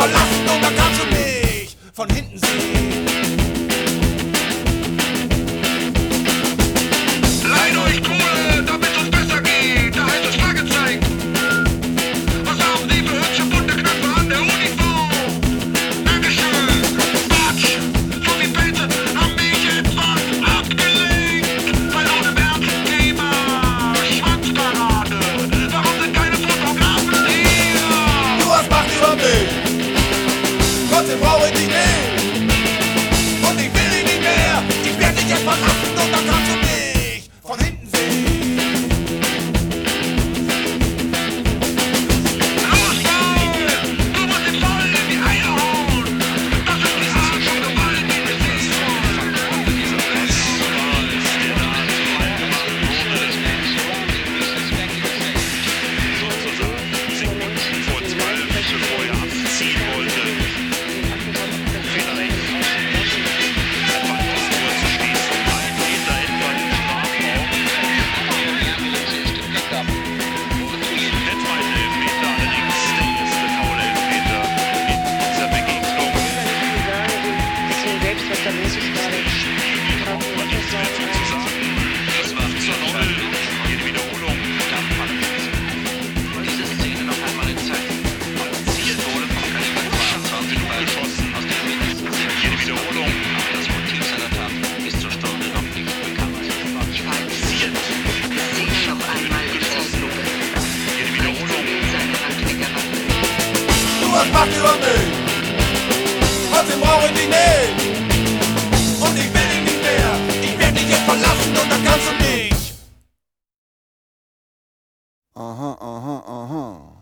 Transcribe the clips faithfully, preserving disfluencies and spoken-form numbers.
verlassen und da kannst du mich von hinten sehen. Leiht euch Kohle, damit es besser geht, da heißt es Fragezeichen. Was haben Sie für hübsche bunte Knöpfe an der Uniform? Dankeschön. Batsch, so wie Pelze haben mich etwas abgelenkt. Weil ohne Ernst-Thema, Schwanzparade. Warum sind keine Fotografen hier? Du hast Macht über mich, trotzdem brauche ich dich nicht. Und ich will dich nicht mehr, ich werde dich jetzt verlassen und dann kannst du mich von hinten sehen. Los, Paul! Du musst den voll in die Eier hauen! Das ist die Art von Gewalt, die du siehst. Vor zwölf, bevor er abziehen wollte. Vielleicht einfach nur zu schließen, ein Meter etwa im Strafraum. Der zweite Elfmeter allerdings der erste Foul-Elfmeter in dieser Begegnung. Selbst, was da los ist gerade. Braucht man nichts mehr zu sagen. Das war zur Null. Jede Wiederholung gab man Diese Szene noch einmal in Zeit. Ziel wurde vom Kaliber zweiundzwanzig geschossen. aus der mindestens sechs Jede Wiederholung Das Motiv seiner Tat ist zur Stunde noch nicht bekannt. passiert. Szene noch einmal in Zeitlupe. Jede Wiederholung Seine Handwerker. Du hast Macht über mich, trotzdem brauche ich dich nicht. Und ich will dich nicht mehr, ich werde dich jetzt verlassen und dann kannst du mich. Aha, aha, aha.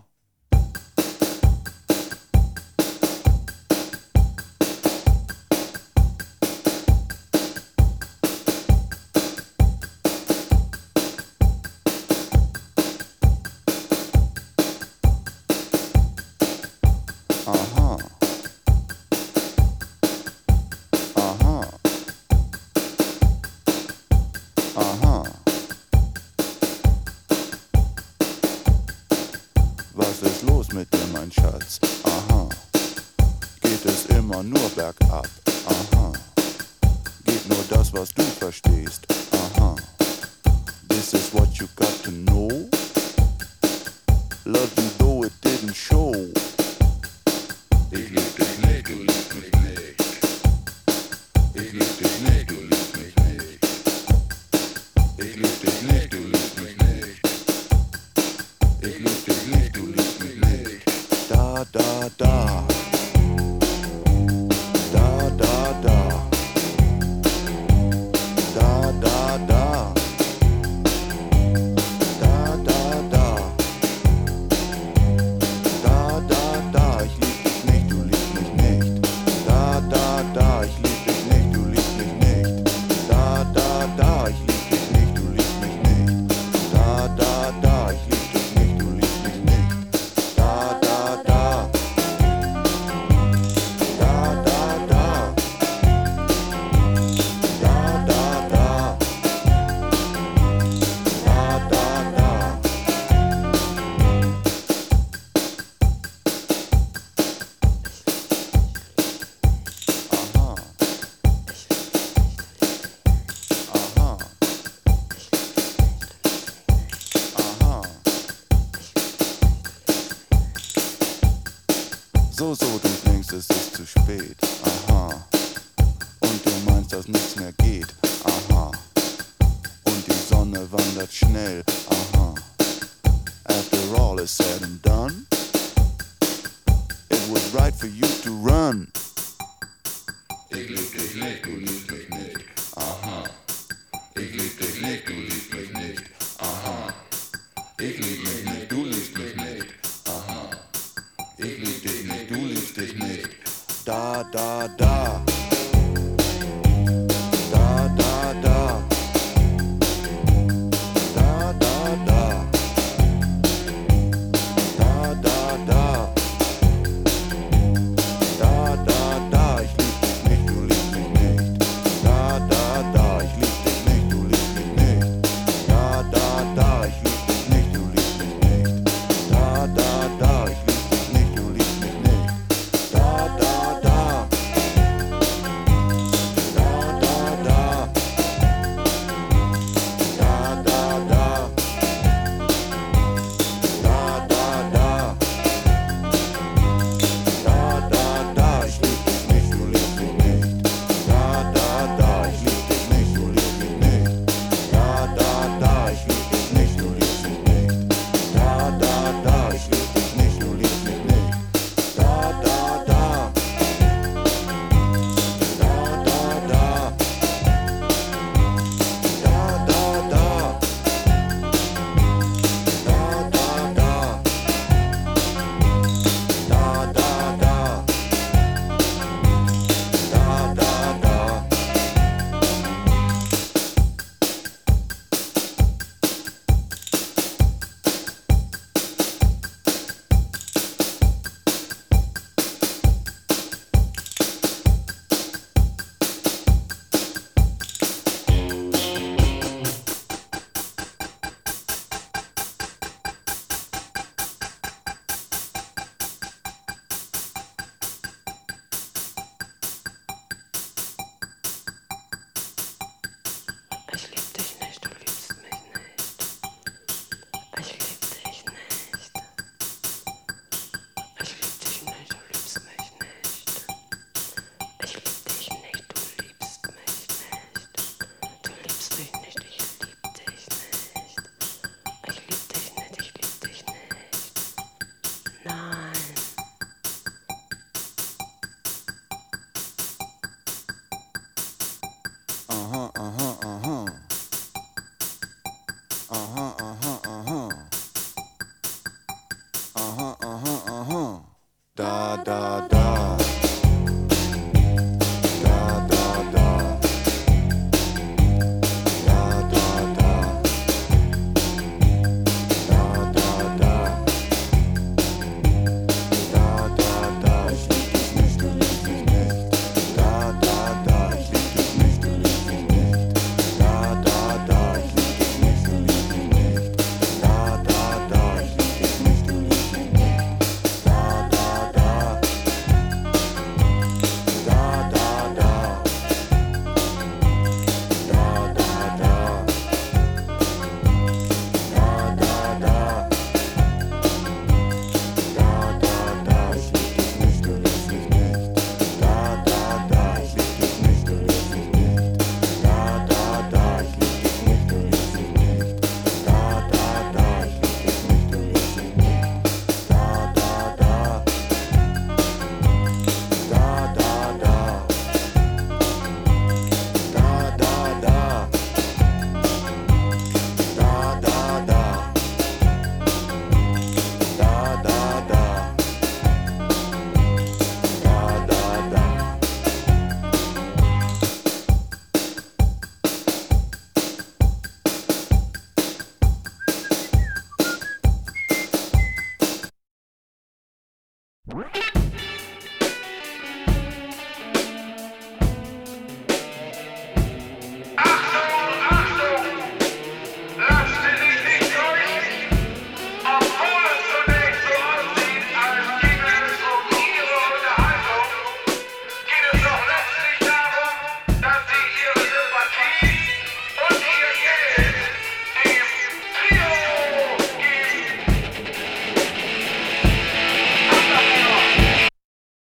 Aha. Aha. Aha. Was ist los mit dir, mein Schatz? Aha. Geht es immer nur bergab? Aha. Geht nur das, was du verstehst? Aha. This is what you got to know. Love you though it didn't show. Ich lieb dich nicht, du liebst mich nicht. Ich lieb dich nicht, du liebst mich nicht. Ich lieb dich nicht, du liebst mich nicht. Ich lieb dich nicht, du liebst mich nicht. Da, da, da. Da, da, da. Da, da, da. Da, da, da. Da, da, da. Ich lieb dich nicht, du liebst mich nicht. Da, da, da. Ich lieb dich nicht, du liebst mich nicht. Da, da, da. Ich lieb dich nicht, du liebst mich nicht. Da, da, da. Ich lieb dich nicht, du liebst mich nicht. Da, da, da. Da, da, da. Da, da, da. Da, da, da. Aha. Aha. Aha. So, so, du denkst, es ist zu spät. Aha. Und du meinst, dass nichts mehr geht. Aha. Und die Sonne wandert schnell. Aha. After all is said and done, it was right for you to run. Ich lieb dich nicht, du liebst mich nicht. Aha.